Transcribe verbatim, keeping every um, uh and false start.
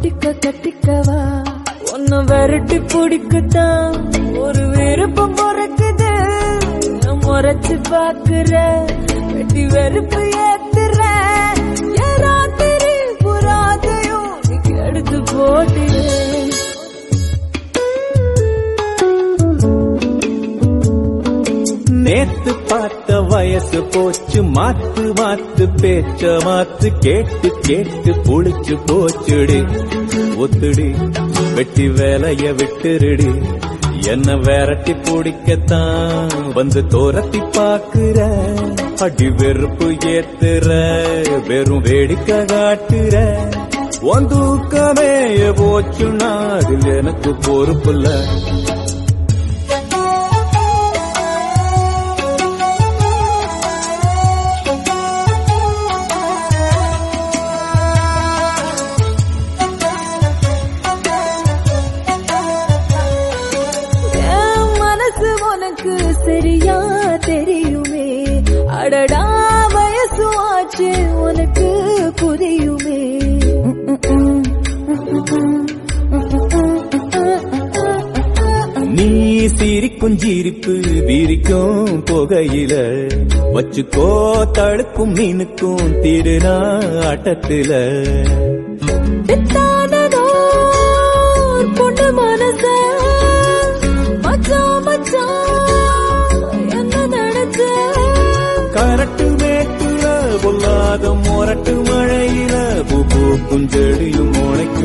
ஒட்டிக்க கட்டிக்கவா உன்னை விரட்டி பிடிக்கத்தான் ஒரு விருப்பம் பிறக்குது முறைச்சு பாக்குற வெட்டி வெறுப்பு ஏத்துற ராத்திரி புறாதையும் எடுத்து போட்டு நேத்து பார்த்த வயசு போச்சு மாத்து மாத்து பேச்ச மாத்து கேட்டு கேட்டு புளிச்சு போச்சுடி ஒத்துடி வெட்டி வேலைய விட்டுருடி என்ன விரட்டி பிடிக்கத்தான் வந்து தோரத்தி பாக்குற அடி வெறுப்பு ஏத்துற வெறும் வேடிக்கை காட்டுற உன் தூக்கமே போச்சுன்னா அதில் எனக்கு பொறுப்புல சரியா தெரியுமே அடடா வயசு ஆச்சு உனக்கு புரியுமே நீ சிரிக்கும் சிரிப்பு வீரிக்கும் புகையில வச்சுக்கோ தடுக்கும் மீனுக்கும் திருநா ஆட்டத்துல பொண்ணு மனச மச்சான் மச்சான் கரட்டு மேட்டுல பொல்லாத மொரட்டு மழையில பூ பூக்கும் செடியும் முளைக்கும்